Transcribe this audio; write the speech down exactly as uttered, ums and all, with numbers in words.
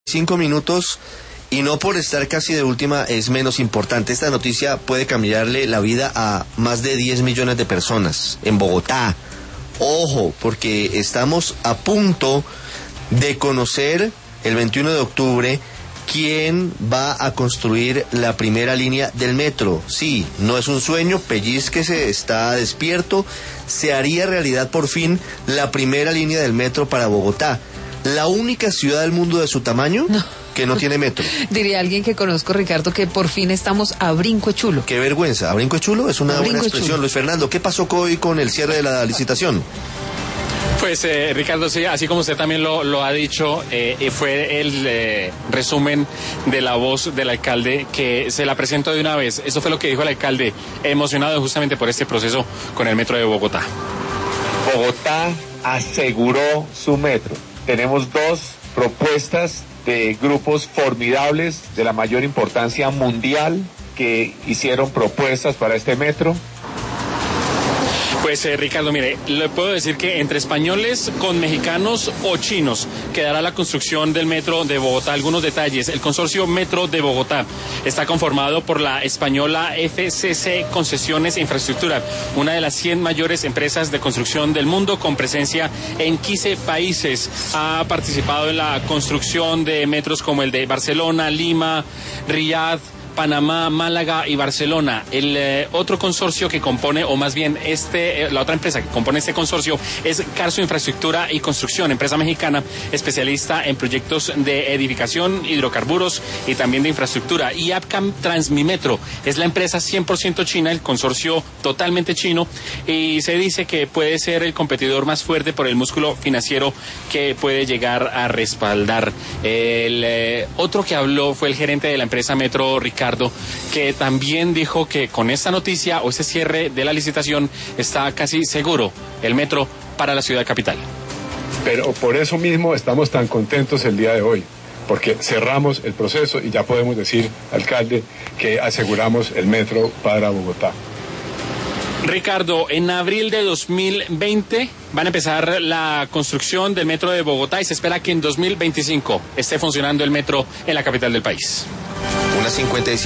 Cinco minutos, y no por estar casi de última es menos importante. Esta noticia puede cambiarle la vida a más de diez millones de personas en Bogotá. Ojo, porque estamos a punto de conocer el veintiuno de octubre quién va a construir la primera línea del metro. Sí, no es un sueño, pellizquese, está despierto. Se haría realidad por fin la primera línea del metro para Bogotá. La única ciudad del mundo de su tamaño no. que no tiene metro. Diría alguien que conozco, Ricardo, que por fin estamos a brinco de chulo. Qué vergüenza, a brinco de chulo es una buena expresión. Chulo. Luis Fernando, ¿qué pasó hoy con el cierre de la licitación? Pues eh, Ricardo, sí, así como usted también lo, lo ha dicho, eh, fue el eh, resumen de la voz del alcalde que se la presento de una vez. Eso fue lo que dijo el alcalde, emocionado justamente por este proceso con el metro de Bogotá. Bogotá aseguró su metro. Tenemos dos propuestas de grupos formidables de la mayor importancia mundial que hicieron propuestas para este metro. Pues eh, Ricardo, mire, le puedo decir que entre españoles con mexicanos o chinos quedará la construcción del metro de Bogotá. Algunos detalles: el consorcio Metro de Bogotá está conformado por la española F C C Concesiones e Infraestructura, una de las cien mayores empresas de construcción del mundo con presencia en quince países. Ha participado en la construcción de metros como el de Barcelona, Lima, Riyadh, Panamá, Málaga y Barcelona. El eh, otro consorcio que compone, o más bien este, eh, la otra empresa que compone este consorcio es Carso Infraestructura y Construcción, empresa mexicana especialista en proyectos de edificación, hidrocarburos y también de infraestructura. Y Apcam Transmimetro es la empresa cien por ciento china, el consorcio totalmente chino, y se dice que puede ser el competidor más fuerte por el músculo financiero que puede llegar a respaldar. El eh, otro que habló fue el gerente de la empresa Metro, Ricardo, que también dijo que con esta noticia o este cierre de la licitación está casi seguro el metro para la ciudad capital. Pero por eso mismo estamos tan contentos el día de hoy, porque cerramos el proceso y ya podemos decir, alcalde, que aseguramos el metro para Bogotá. Ricardo, en abril de dos mil veinte van a empezar la construcción del metro de Bogotá y se espera que en dos mil veinticinco esté funcionando el metro en la capital del país. Una cincuenta y siete